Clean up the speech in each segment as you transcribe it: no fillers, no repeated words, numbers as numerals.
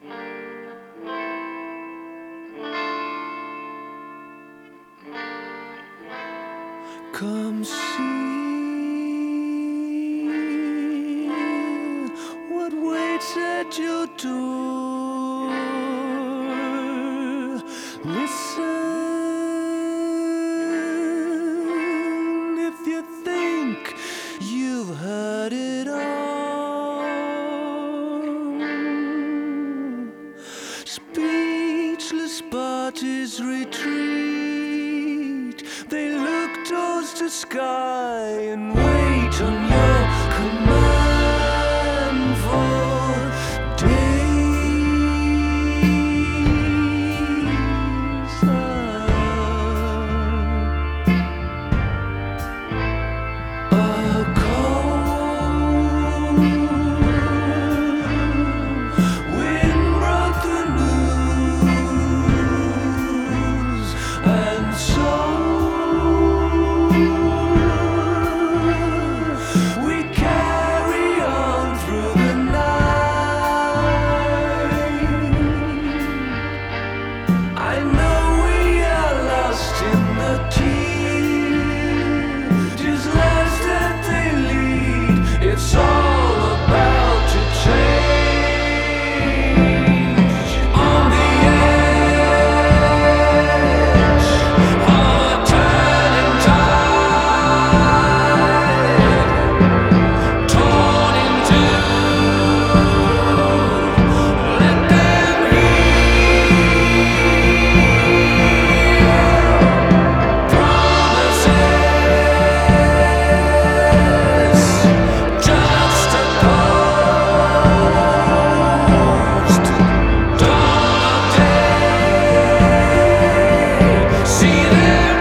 Come see what waits at your door. Listen if you think you've heard it all. Speechless parties retreat. They look towards the sky and wait on your command for days. A cold wind brought the news, and so we carry on through the night. I know we are lost in the tears, lives that they lead. It's all about to change. On the edge of a turning tide, torn in two. Let them hear promises juxtaposed. Dawn of day, see them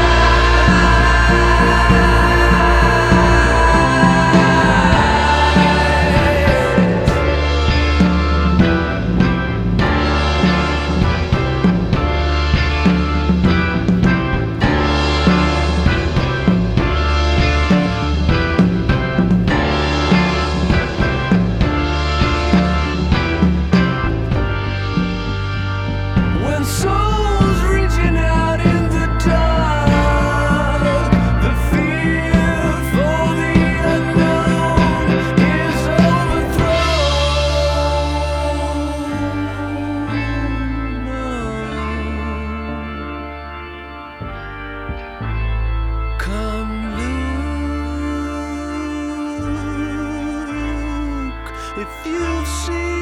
when souls reaching out in the dark. The fear for the unknown is overthrown. Come look if you've seen